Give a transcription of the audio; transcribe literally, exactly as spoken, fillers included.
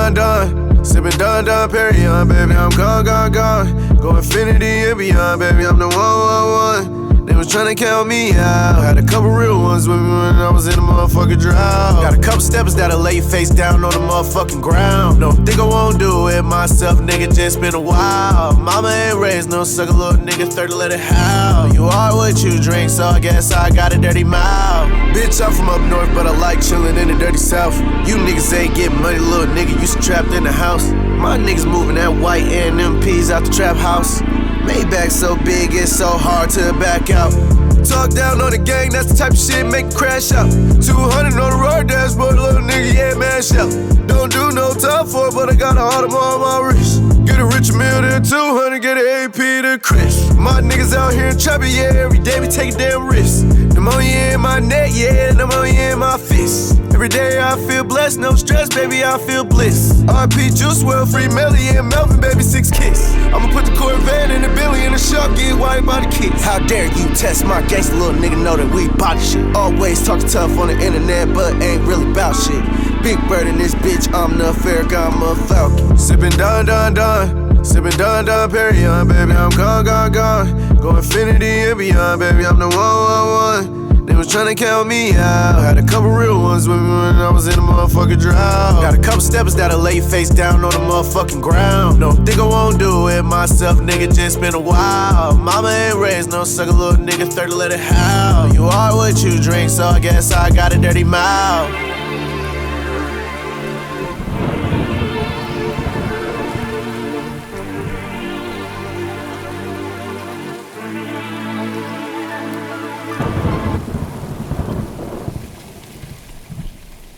Don Don, sippin' Don Don Perignon, baby, I'm gone, gone, gone. Go infinity and beyond, baby, I'm the one, one, one. They was tryna count me out. Had a couple real ones with me when I was in the motherfucking drought. Got a couple steppers that'll lay your face down on the motherfucking ground. No, think I won't do it myself, nigga, just been a while. Mama ain't raised no sucker, little nigga, thirty, let it howl. You are what you drink, so I guess I got a dirty mouth. Bitch, I'm from up north, but I like chillin' in the dirty south. You niggas ain't getting money, little nigga, you trapped in the house. My niggas moving that white and them peas out the trap house. Maybach so big, it's so hard to back out. Talk down on the gang, that's the type of shit make it crash out. two hundred on the road dashboard, little nigga, yeah, mash out. Don't do no time for it, but I got a Audemars on my wrist. Get a rich meal, then two hundred, get an A P to Chris. My niggas out here in trouble, yeah, every day we take a damn risk. Pneumonia in my neck, yeah, pneumonia in my fist. Every day I feel blessed, no stress, baby, I feel bliss. R P Juice WRLD, Free Melly and Melvin, baby, six kiss. I'ma put the Corvette in the Billy and the shark, get white by the kids. How dare you test my gangsta, little nigga, know that we body shit. Always talking tough on the internet, but ain't really about shit. Big bird in this bitch, I'm the Ferragamo Falcon. Sippin' Don Don Don, sippin' Don Don Perignon, baby, I'm gone, gone, gone. Go infinity and beyond, baby, I'm the one, one, one. They was tryna count me out. Had a couple real ones with me when I was in the motherfucking drought. Got a couple steppers that'll lay your face down on the motherfucking ground. No, think I won't do it myself, nigga, just been a while. Mama ain't raised no sucker, little nigga, thirty, let it howl. You are what you drink, so I guess I got a dirty mouth.